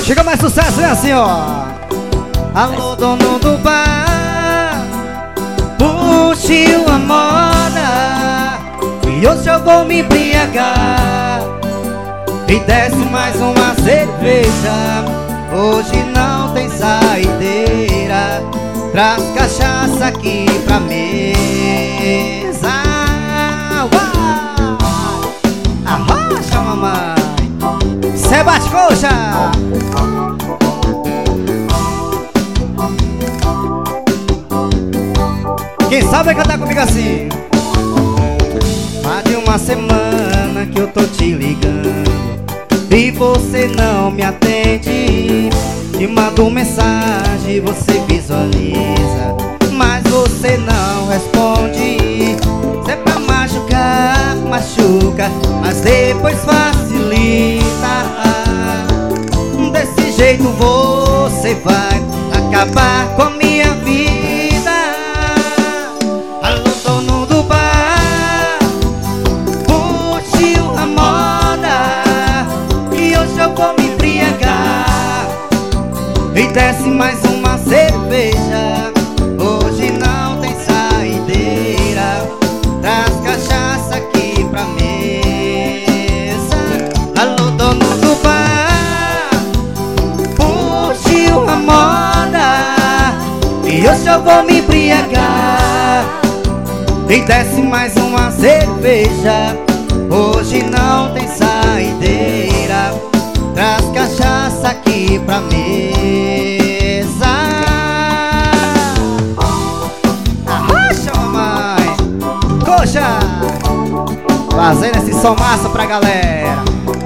Chega mais sucesso, é assim, ó. Alô, dono do bar, puxe uma moda e hoje eu vou me embriagar. Me desce mais uma cerveja, hoje não tem saideira. Traz cachaça aqui pra mesa. Arrocha, mamãe. Cê bate coxa. Quem sabe vai cantar comigo assim. Há de uma semana que eu tô te ligando e você não me atende. Te mando mensagem, você visualiza, mas você não responde. Se é pra machucar, machuca, mas depois facilita. Desse jeito você vai acabar com a minha vida. Alô, dono do bar, puxe uma moda e hoje eu vou me embriagar. E desce mais uma cerveja, hoje não tem saideira. Traz cachaça aqui pra mesa. Alô, dono do bar, puxe uma moda e hoje eu vou me embriagar. E desce mais uma cerveja, hoje não tem saideira. Traz cachaça aqui pra mesa. Arrocha, mamãe. Coxa. Fazendo esse som massa pra galera.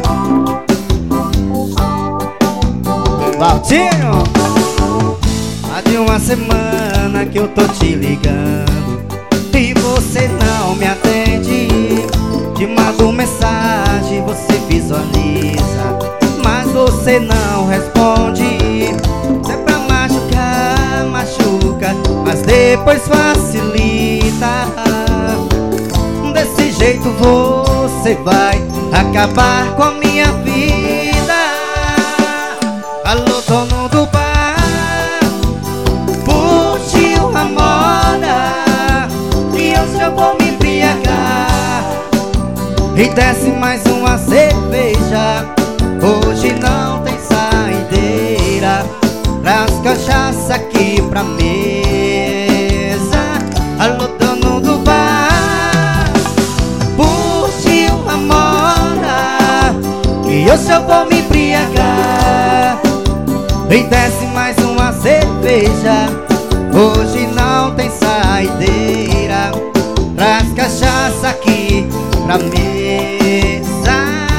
Valtinho. Há de uma semana que eu tô te ligando e você não me atende. Te mando mensagem, você visualiza, mas você não responde. Se é pra machucar, machuca, mas depois facilita. Desse jeito você vai acabar com a minha vida. Alô, dono do bar, puxe uma moda e hoje eu vou me embriagar. E desce mais uma cerveja, hoje não tem saideira. Traz cachaça aqui pra mesa. Alô, dono do bar, puxe uma moda e hoje eu vou me embriagar. E desce mais uma cerveja, hoje não tem saideira. Traz cachaça aqui pra mesa.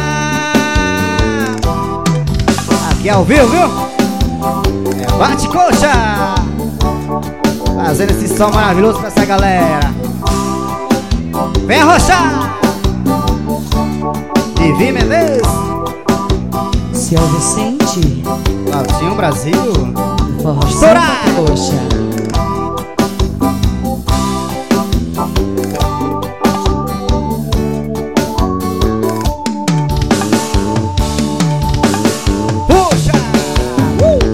Aqui é ao vivo, viu? É bate coxa. Fazendo esse som maravilhoso pra essa galera. Vem arrochar. Vivi Menezes, Seu Vicente, Valtinho Brasil. Forró Estourar. Santa Coxa.